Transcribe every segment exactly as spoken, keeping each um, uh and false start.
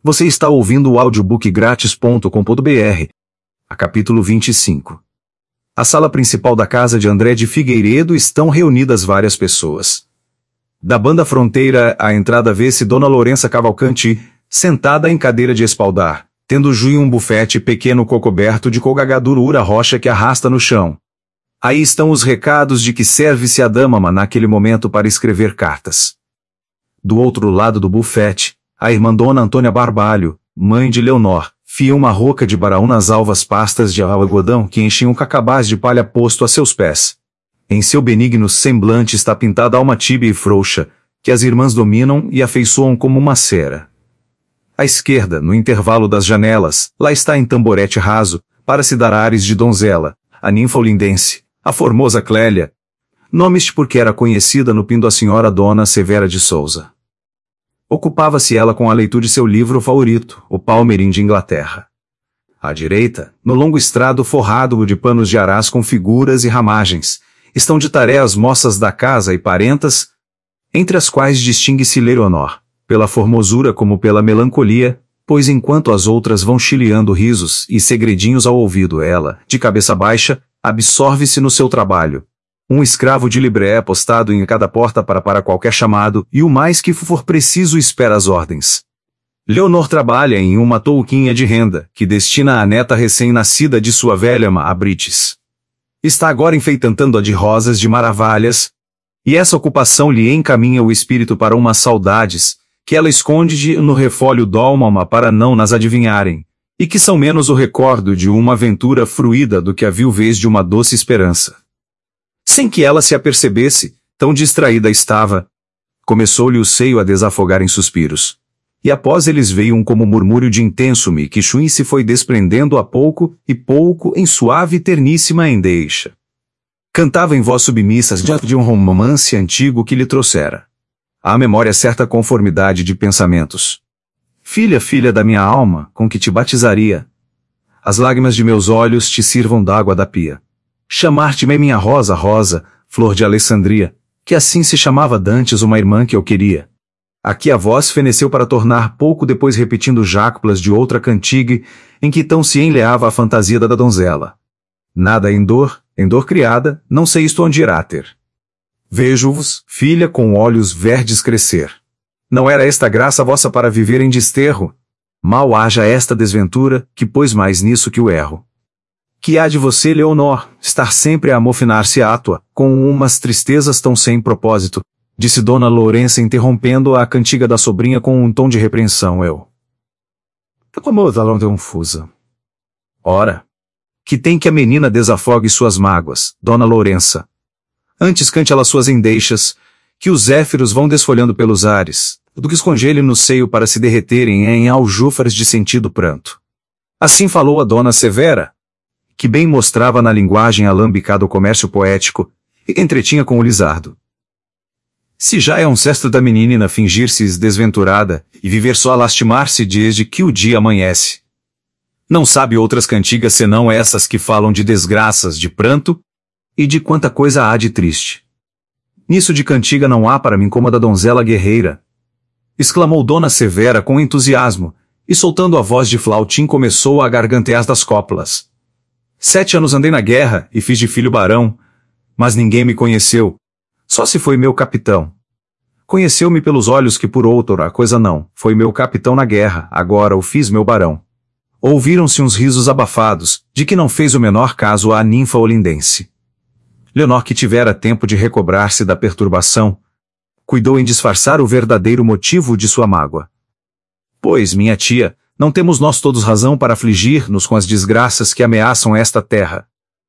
Você está ouvindo o audiobook grátis ponto com ponto br. A capítulo vinte e cinco. A sala principal da casa de André de Figueiredo estão reunidas várias pessoas. Da banda fronteira, à entrada vê-se Dona Lourença Cavalcanti, sentada em cadeira de espaldar, tendo junto um bufete pequeno cocoberto de colgagadura rocha que arrasta no chão. Aí estão os recados de que serve-se a dama naquele momento para escrever cartas. Do outro lado do bufete, a irmã Dona Antônia Barbalho, mãe de Leonor, fia uma roca de baraú nas alvas pastas de algodão que enchiam um cacabás de palha posto a seus pés. Em seu benigno semblante está pintada alma tíbia e frouxa, que as irmãs dominam e afeiçoam como uma cera. À esquerda, no intervalo das janelas, lá está em tamborete raso, para se dar ares de donzela, a ninfa olindense, a formosa Clélia, nome-este porque era conhecida no pindo a senhora Dona Severa de Souza. Ocupava-se ela com a leitura de seu livro favorito, O Palmerim de Inglaterra. À direita, no longo estrado forrado de panos de arás com figuras e ramagens, estão de taré as moças da casa e parentas, entre as quais distingue-se Leonor, pela formosura como pela melancolia, pois enquanto as outras vão chileando risos e segredinhos ao ouvido, ela, de cabeça baixa, absorve-se no seu trabalho. Um escravo de libré postado em cada porta para para qualquer chamado, e o mais que for preciso espera as ordens. Leonor trabalha em uma touquinha de renda, que destina à neta recém-nascida de sua velha ma a Brites. Está agora enfeitando-a de rosas de maravilhas, e essa ocupação lhe encaminha o espírito para umas saudades, que ela esconde no refólio d'alma para não nas adivinharem, e que são menos o recordo de uma aventura fruída do que a viuvez de uma doce esperança. Sem que ela se apercebesse, tão distraída estava, começou-lhe o seio a desafogar em suspiros. E após eles veio um como murmúrio de intenso-me que chuim se foi desprendendo a pouco e pouco em suave e terníssima endeixa. Cantava em voz submissas de um romance antigo que lhe trouxera à memória certa conformidade de pensamentos. Filha, filha da minha alma, com que te batizaria, as lágrimas de meus olhos te sirvam d'água da pia. Chamar-te-me minha rosa, rosa, flor de Alessandria, que assim se chamava dantes uma irmã que eu queria. Aqui a voz feneceu para tornar pouco depois repetindo jácuplas de outra cantiga, em que tão se enleava a fantasia da donzela. Nada em dor, em dor criada, não sei isto onde irá ter. Vejo-vos, filha, com olhos verdes crescer. Não era esta graça vossa para viver em desterro? Mal haja esta desventura, que pôs mais nisso que o erro. Que há de você, Leonor, estar sempre a amofinar-se átua, com umas tristezas tão sem propósito, disse Dona Lourença interrompendo a cantiga da sobrinha com um tom de repreensão. Eu. Clamou ela confusa. Ora, que tem que a menina desafogue suas mágoas, Dona Lourença. Antes cante ela suas endeixas, que os zéfiros vão desfolhando pelos ares, do que escongele no seio para se derreterem em aljúfares de sentido pranto. Assim falou a Dona Severa, que bem mostrava na linguagem alambicada o comércio poético, e entretinha com o Lizardo. Se já é um cesto da menina fingir-se desventurada, e viver só a lastimar-se desde que o dia amanhece. Não sabe outras cantigas senão essas que falam de desgraças, de pranto, e de quanta coisa há de triste. Nisso de cantiga não há para mim como a da donzela guerreira, exclamou Dona Severa com entusiasmo, e soltando a voz de flautim começou a gargantear das coplas. Sete anos andei na guerra, e fiz de filho barão, mas ninguém me conheceu, só se foi meu capitão. Conheceu-me pelos olhos que por outrora coisa não, foi meu capitão na guerra, agora o fiz meu barão. Ouviram-se uns risos abafados, de que não fez o menor caso à ninfa olindense. Leonor, que tivera tempo de recobrar-se da perturbação, cuidou em disfarçar o verdadeiro motivo de sua mágoa. Pois, minha tia, não temos nós todos razão para afligir-nos com as desgraças que ameaçam esta terra.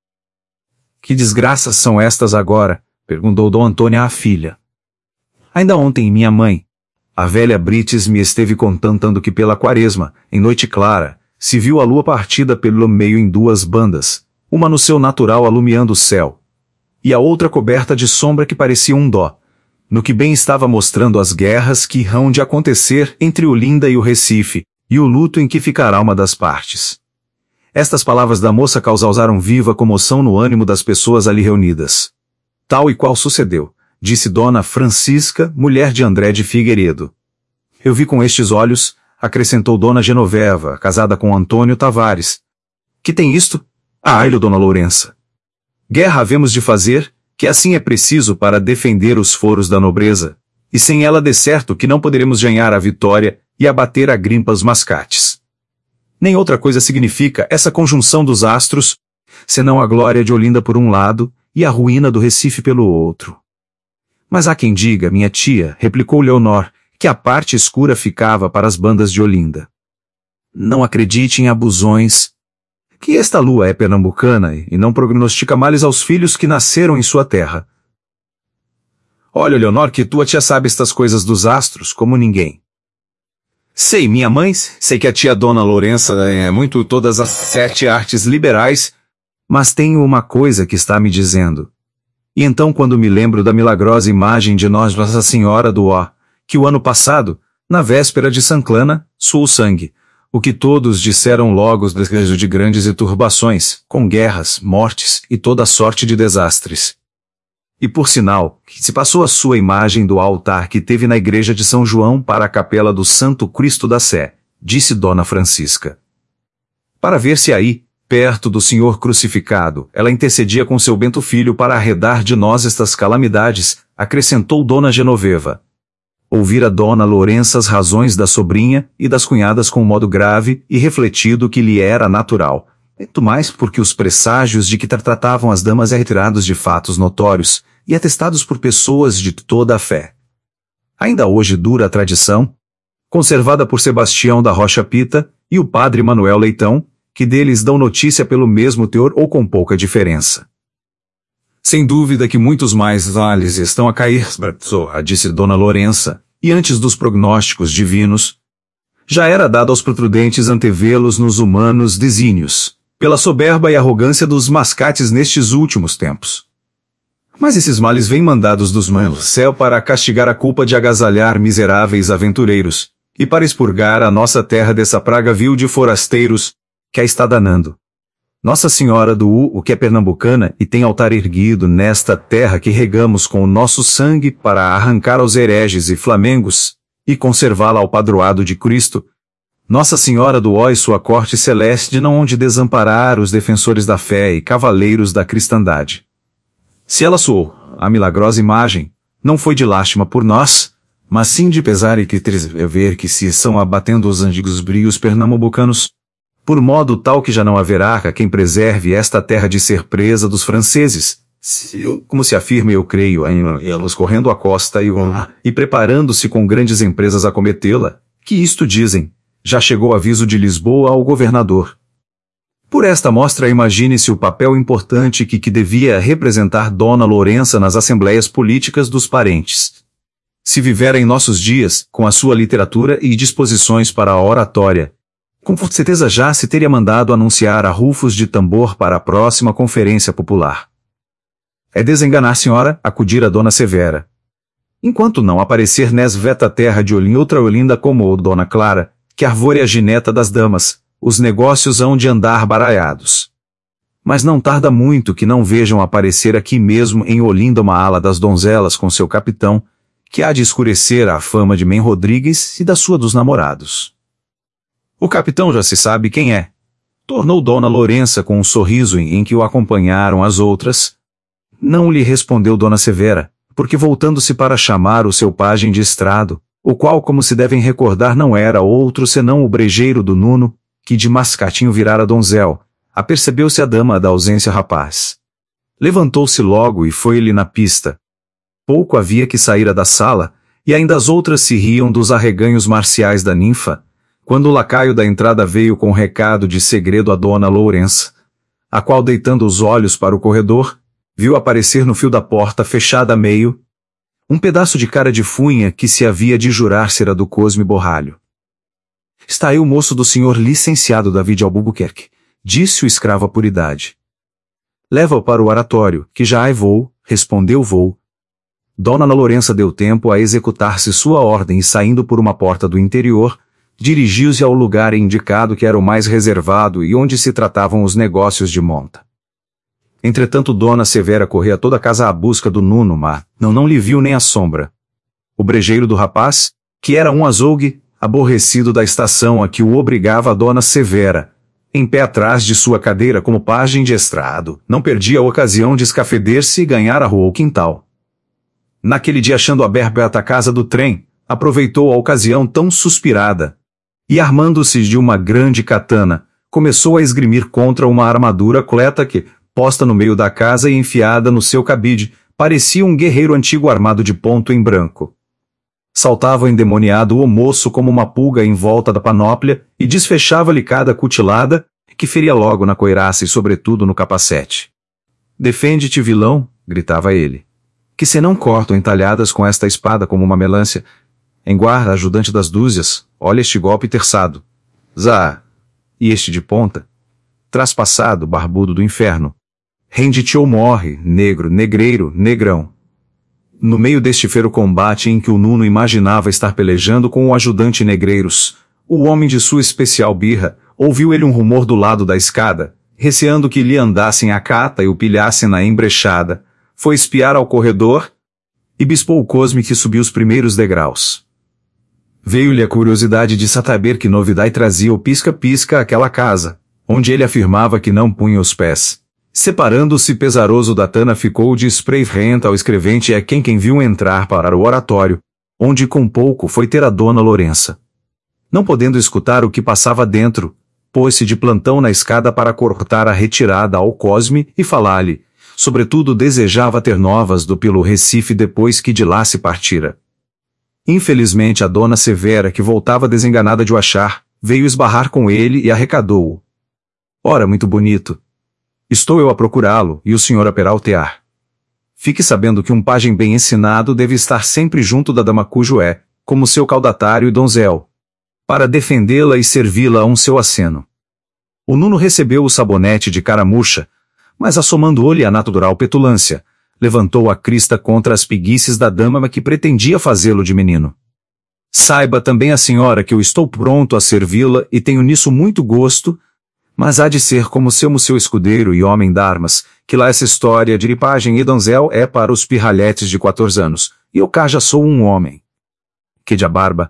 Que desgraças são estas agora? Perguntou Dona Antônia à filha. Ainda ontem minha mãe, a velha Brites, me esteve contando que pela quaresma, em noite clara, se viu a lua partida pelo meio em duas bandas, uma no seu natural alumiando o céu, e a outra coberta de sombra que parecia um dó, no que bem estava mostrando as guerras que hão de acontecer entre Olinda e o Recife, e o luto em que ficará uma das partes. Estas palavras da moça causaram viva comoção no ânimo das pessoas ali reunidas. Tal e qual sucedeu, disse Dona Francisca, mulher de André de Figueiredo. Eu vi com estes olhos, acrescentou Dona Genoveva, casada com Antônio Tavares. Que tem isto? Ai-lo, Dona Lourença. Guerra havemos de fazer, que assim é preciso para defender os foros da nobreza, e sem ela de certo que não poderemos ganhar a vitória e abater a grimpas mascates. Nem outra coisa significa essa conjunção dos astros, senão a glória de Olinda por um lado e a ruína do Recife pelo outro. Mas há quem diga, minha tia, replicou Leonor, que a parte escura ficava para as bandas de Olinda. Não acredite em abusões, que esta lua é pernambucana e não prognostica males aos filhos que nasceram em sua terra. Olha, Leonor, que tua tia sabe estas coisas dos astros como ninguém. Sei, minha mãe, sei que a tia Dona Lourença é muito todas as sete artes liberais, mas tenho uma coisa que está me dizendo. E então quando me lembro da milagrosa imagem de Nossa Senhora do Ó, que o ano passado, na véspera de Sanclana, suou sangue, o que todos disseram logo desejo de grandes e turbações, com guerras, mortes e toda sorte de desastres. E por sinal, que se passou a sua imagem do altar que teve na igreja de São João para a capela do Santo Cristo da Sé, disse Dona Francisca. Para ver se aí, perto do Senhor crucificado, ela intercedia com seu bento filho para arredar de nós estas calamidades, acrescentou Dona Genoveva. Ouvira Dona Lourença as razões da sobrinha e das cunhadas com um modo grave e refletido que lhe era natural, muito mais porque os presságios de que tratavam as damas é retirados de fatos notórios e atestados por pessoas de toda a fé. Ainda hoje dura a tradição, conservada por Sebastião da Rocha Pita e o padre Manuel Leitão, que deles dão notícia pelo mesmo teor ou com pouca diferença. Sem dúvida que muitos mais vales estão a cair, disse Dona Lourença, e antes dos prognósticos divinos, já era dado aos prudentes antevê-los nos humanos desígnios, pela soberba e arrogância dos mascates nestes últimos tempos. Mas esses males vêm mandados dos manos do céu para castigar a culpa de agasalhar miseráveis aventureiros, e para expurgar a nossa terra dessa praga vil de forasteiros, que a está danando. Nossa Senhora do U, o que é pernambucana e tem altar erguido nesta terra que regamos com o nosso sangue para arrancar aos hereges e flamengos, e conservá-la ao padroado de Cristo, Nossa Senhora do Ó e sua corte celeste não hão de desamparar os defensores da fé e cavaleiros da cristandade. Se ela soou, a milagrosa imagem, não foi de lástima por nós, mas sim de pesar e que ver que se estão abatendo os antigos brios pernambucanos, por modo tal que já não haverá a quem preserve esta terra de ser presa dos franceses, se eu, como se afirma eu creio, em elas correndo a costa e, e preparando-se com grandes empresas a cometê-la, que isto dizem, já chegou aviso de Lisboa ao governador. Por esta mostra imagine-se o papel importante que, que devia representar Dona Lourença nas assembleias políticas dos parentes. Se vivera em nossos dias, com a sua literatura e disposições para a oratória, com certeza já se teria mandado anunciar a rufos de tambor para a próxima conferência popular. É desenganar, senhora, acudir a Dona Severa. Enquanto não aparecer nes veta terra de Olinda outra Olinda como o Dona Clara, que arvore a gineta das damas, os negócios hão de andar baralhados. Mas não tarda muito que não vejam aparecer aqui mesmo em Olinda uma ala das donzelas com seu capitão, que há de escurecer a fama de Men Rodrigues e da sua dos namorados. O capitão já se sabe quem é. Tornou Dona Lourença com um sorriso em que o acompanharam as outras. Não lhe respondeu Dona Severa, porque voltando-se para chamar o seu pajem de estrado, o qual, como se devem recordar, não era outro senão o brejeiro do Nuno, que de mascatinho virara donzel, apercebeu-se a dama da ausência rapaz. Levantou-se logo e foi-lhe na pista. Pouco havia que saíra da sala, e ainda as outras se riam dos arreganhos marciais da ninfa, quando o lacaio da entrada veio com recado de segredo a Dona Lourença, a qual, deitando os olhos para o corredor, viu aparecer no fio da porta fechada a meio, um pedaço de cara de funha que se havia de jurar ser a do Cosme Borralho. Está aí o moço do senhor licenciado David de Albuquerque, disse o escravo à puridade. Leva-o para o oratório, que já aí vou, respondeu vou. Dona Lourença deu tempo a executar-se sua ordem e saindo por uma porta do interior, dirigiu-se ao lugar indicado que era o mais reservado e onde se tratavam os negócios de monta. Entretanto Dona Severa corria toda a casa à busca do Nuno, mas não não lhe viu nem a sombra. O brejeiro do rapaz, que era um azougue, aborrecido da estação a que o obrigava a dona Severa, em pé atrás de sua cadeira como pajem de estrado, não perdia a ocasião de escafeder-se e ganhar a rua ou quintal. Naquele dia, achando aberta a casa do trem, aproveitou a ocasião tão suspirada, e armando-se de uma grande katana, começou a esgrimir contra uma armadura coleta que, posta no meio da casa e enfiada no seu cabide, parecia um guerreiro antigo armado de ponto em branco. Saltava endemoniado o moço como uma pulga em volta da panóplia e desfechava-lhe cada cutilada, que feria logo na coiraça e sobretudo no capacete. "Defende-te, vilão", gritava ele, "que se não cortam entalhadas com esta espada como uma melancia. Em guarda, ajudante das dúzias, olha este golpe terçado. Zá! E este de ponta? Traspassado, barbudo do inferno. Rende-te ou morre, negro, negreiro, negrão." No meio deste feiro combate em que o Nuno imaginava estar pelejando com o ajudante Negreiros, o homem de sua especial birra, ouviu ele um rumor do lado da escada, receando que lhe andassem a cata e o pilhassem na embrechada, foi espiar ao corredor e bispou o Cosme que subiu os primeiros degraus. Veio-lhe a curiosidade de saber que novidade trazia o pisca-pisca àquela casa, onde ele afirmava que não punha os pés. Separando-se pesaroso da tana, ficou de spray renta ao escrevente e a quem quem viu entrar para o oratório, onde com pouco foi ter a dona Lourença. Não podendo escutar o que passava dentro, pôs-se de plantão na escada para cortar a retirada ao Cosme e falar-lhe, sobretudo desejava ter novas do pelo Recife depois que de lá se partira. Infelizmente a dona Severa, que voltava desenganada de o achar, veio esbarrar com ele e arrecadou-o. "Ora, muito bonito. Estou eu a procurá-lo, e o senhor a peraltear. Fique sabendo que um pajem bem ensinado deve estar sempre junto da dama cujo é, como seu caudatário e donzel, para defendê-la e servi-la a um seu aceno." O Nuno recebeu o sabonete de cara murcha, mas assomando-lhe a natural petulância, levantou a crista contra as preguiças da dama que pretendia fazê-lo de menino. "Saiba também a senhora que eu estou pronto a servi-la e tenho nisso muito gosto, mas há de ser como seu seu escudeiro e homem d'armas, que lá essa história de ripagem e donzel é para os pirralhetes de quatorze anos, e eu cá já sou um homem." "Que de a barba?"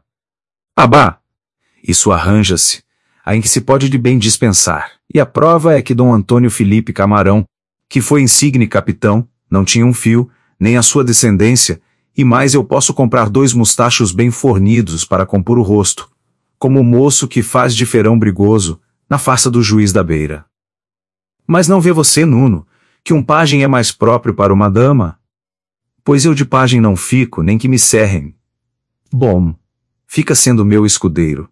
"Abá! Isso arranja-se, a em que se pode de bem dispensar, e a prova é que Dom Antônio Felipe Camarão, que foi insigne capitão, não tinha um fio, nem a sua descendência, e mais eu posso comprar dois mostachos bem fornidos para compor o rosto, como o moço que faz de feirão brigoso, na farsa do juiz da beira. Mas não vê você, Nuno, que um pajem é mais próprio para uma dama? Pois eu de pajem não fico, nem que me serrem. Bom, fica sendo meu escudeiro."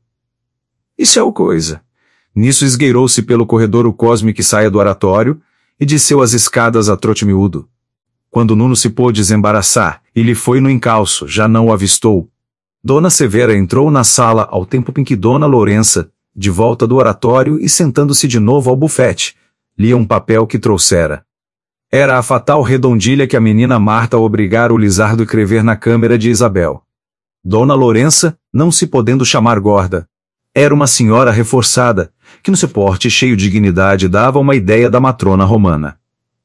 Isso é o coisa. Nisso esgueirou-se pelo corredor o Cosme que saia do oratório, e desceu as escadas a trote miúdo. Quando Nuno se pôde desembaraçar, e lhe foi no encalço, já não o avistou. Dona Severa entrou na sala ao tempo em que Dona Lourença, de volta do oratório e sentando-se de novo ao bufete, lia um papel que trouxera. Era a fatal redondilha que a menina Marta obrigara o Lizardo a escrever na câmara de Isabel. Dona Lourença, não se podendo chamar gorda, era uma senhora reforçada, que no seu porte cheio de dignidade dava uma ideia da matrona romana.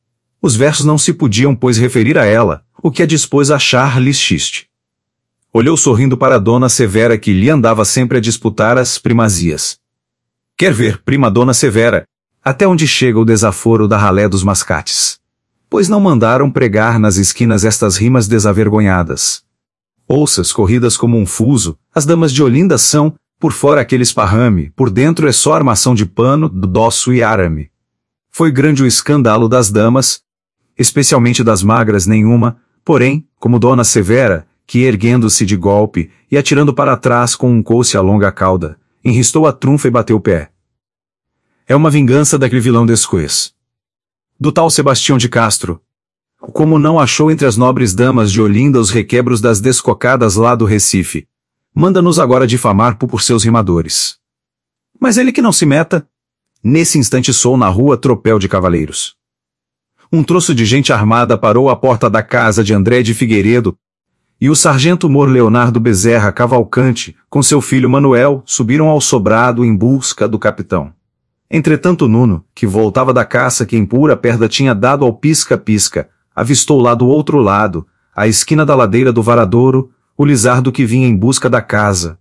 Os versos não se podiam, pois, referir a ela, o que a dispôs a achar-lhe xiste. Olhou sorrindo para a dona Severa que lhe andava sempre a disputar as primazias. "Quer ver, prima dona Severa, até onde chega o desaforo da ralé dos mascates? Pois não mandaram pregar nas esquinas estas rimas desavergonhadas. Ouças corridas como um fuso, as damas de Olinda são, por fora aquele esparrame, por dentro é só armação de pano, dosso e arame. Foi grande o escândalo das damas, especialmente das magras nenhuma, porém, como dona Severa, que erguendo-se de golpe, e atirando para trás com um couce a longa cauda, enristou a trunfa e bateu o pé. É uma vingança daquele vilão descoês. Do tal Sebastião de Castro. Como não achou entre as nobres damas de Olinda os requebros das descocadas lá do Recife, manda-nos agora difamar por seus rimadores. Mas ele que não se meta. Nesse instante sou na rua tropel de cavaleiros. Um troço de gente armada parou à porta da casa de André de Figueiredo, e o sargento Mor Leonardo Bezerra Cavalcante, com seu filho Manuel, subiram ao sobrado em busca do capitão. Entretanto Nuno, que voltava da caça que em pura perda tinha dado ao pisca-pisca, avistou lá do outro lado, à esquina da ladeira do Varadouro, o Lizardo que vinha em busca da casa.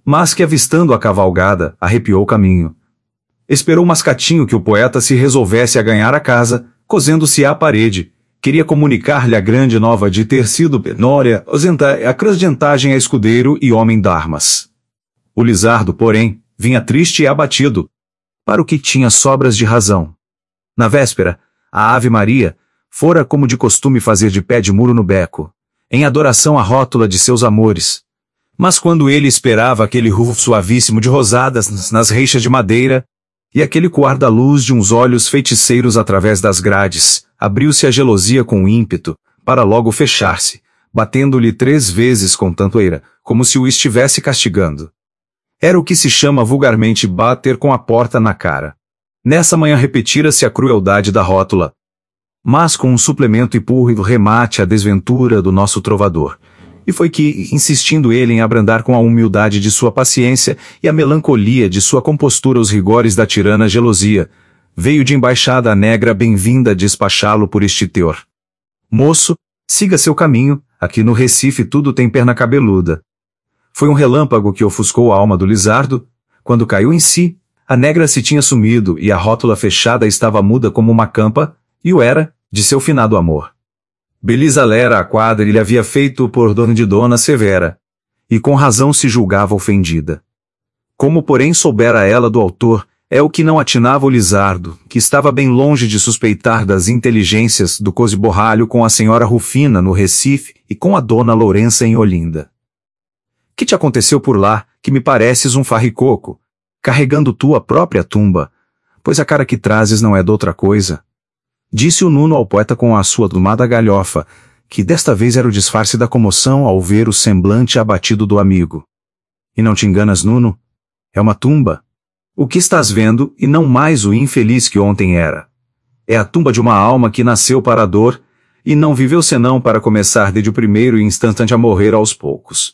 mas que, avistando a cavalgada, arrepiou o caminho. Esperou Mascatinho que o poeta se resolvesse a ganhar a casa, cosendo-se à parede. Queria comunicar-lhe a grande nova de ter sido penória, a crasgentagem a escudeiro e homem d'armas. O Lizardo, porém, vinha triste e abatido, para o que tinha sobras de razão. Na véspera, a Ave Maria fora como de costume fazer de pé de muro no beco, em adoração à rótula de seus amores. Mas quando ele esperava aquele rufo suavíssimo de rosadas nas reixas de madeira, e aquele coar da luz de uns olhos feiticeiros através das grades, abriu-se a gelosia com ímpeto, para logo fechar-se, batendo-lhe três vezes com tanto eira, como se o estivesse castigando. Era o que se chama vulgarmente bater com a porta na cara. Nessa manhã repetira-se a crueldade da rótula, mas com um suplemento e púrrido remate à desventura do nosso trovador. E foi que, insistindo ele em abrandar com a humildade de sua paciência e a melancolia de sua compostura os rigores da tirana gelosia, veio de embaixada a negra bem-vinda despachá-lo por este teor. Moço, siga seu caminho, aqui no Recife tudo tem perna cabeluda. Foi um relâmpago que ofuscou a alma do Lizardo. Quando caiu em si, a negra se tinha sumido e a rótula fechada estava muda como uma campa, e o era, de seu finado amor. Belisa lera a quadra e lhe havia feito por dono de Dona Severa, e com razão se julgava ofendida. Como porém soubera ela do autor, é o que não atinava o Lizardo, que estava bem longe de suspeitar das inteligências do cosiborralho com a senhora Rufina no Recife e com a Dona Lourença em Olinda. Que te aconteceu por lá, que me pareces um farricoco, carregando tua própria tumba, pois a cara que trazes não é doutra coisa? Disse o Nuno ao poeta com a sua domada galhofa, que desta vez era o disfarce da comoção ao ver o semblante abatido do amigo. E não te enganas, Nuno? É uma tumba. O que estás vendo, e não mais o infeliz que ontem era. É a tumba de uma alma que nasceu para a dor, e não viveu senão para começar desde o primeiro instante a morrer aos poucos.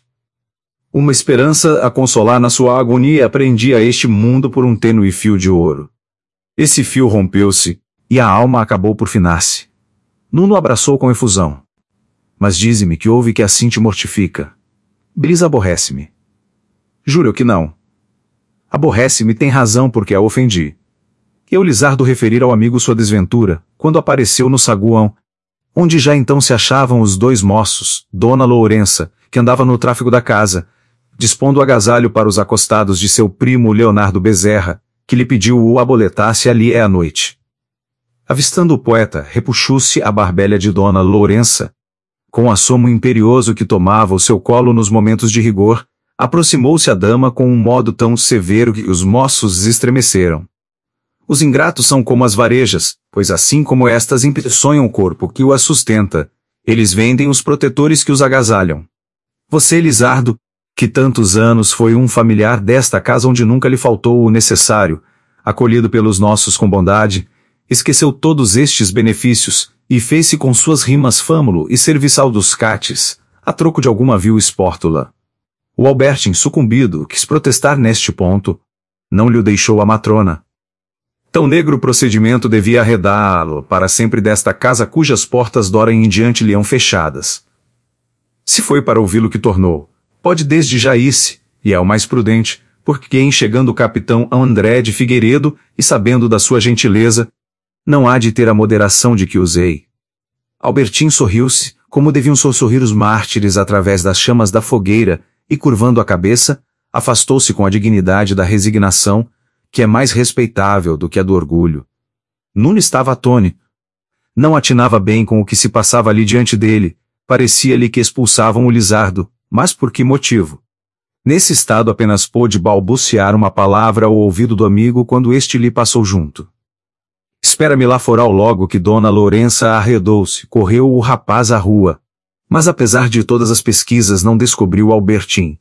Uma esperança a consolar na sua agonia prendia este mundo por um tênue fio de ouro. Esse fio rompeu-se, e a alma acabou por finar-se. Nuno abraçou com efusão. Mas dize-me que houve que assim te mortifica. Brisa aborrece-me. Juro que não. Aborrece-me tem razão porque a ofendi. Eu Lizardo referir ao amigo sua desventura, quando apareceu no saguão, onde já então se achavam os dois moços, Dona Lourença, que andava no tráfego da casa, dispondo o agasalho para os acostados de seu primo Leonardo Bezerra, que lhe pediu o aboletasse ali é a noite. Avistando o poeta, repuxou-se a barbelha de Dona Lourença. Com assomo imperioso que tomava o seu colo nos momentos de rigor, aproximou-se a dama com um modo tão severo que os moços estremeceram. Os ingratos são como as varejas, pois assim como estas impeçonham o corpo que o sustenta, eles vendem os protetores que os agasalham. Você, Lizardo, que tantos anos foi um familiar desta casa onde nunca lhe faltou o necessário, acolhido pelos nossos com bondade, esqueceu todos estes benefícios, e fez-se com suas rimas fâmulo e serviçal dos cates, a troco de alguma vil espórtula. O Albertin, sucumbido, quis protestar neste ponto. Não lhe o deixou a matrona. Tão negro procedimento devia arredá-lo para sempre desta casa cujas portas d'ora em diante lhe hão fechadas. Se foi para ouvi-lo que tornou, pode desde já ir-se, e é o mais prudente, porque em chegando o capitão André de Figueiredo, e sabendo da sua gentileza, não há de ter a moderação de que usei. Albertin sorriu-se, como deviam sorrir os mártires através das chamas da fogueira, e curvando a cabeça, afastou-se com a dignidade da resignação, que é mais respeitável do que a do orgulho. Nuno estava atônito. Não atinava bem com o que se passava ali diante dele, parecia-lhe que expulsavam o Lizardo, mas por que motivo? Nesse estado apenas pôde balbuciar uma palavra ao ouvido do amigo quando este lhe passou junto. Espera-me lá foral logo que Dona Lourença arredou-se, correu o rapaz à rua. Mas apesar de todas as pesquisas não descobriu Albertin.